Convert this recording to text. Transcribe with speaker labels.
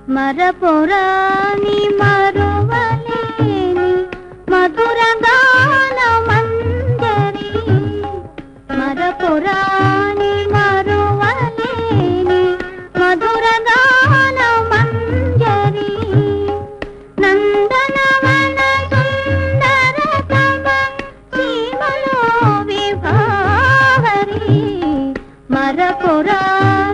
Speaker 1: మరపురాని మరువలేని మధుర గాన మంజరి మరపురాని మరువలేని మధుర గాన మంజరి నందనవన సుందరతమ సీమలో విభావరి మరపురా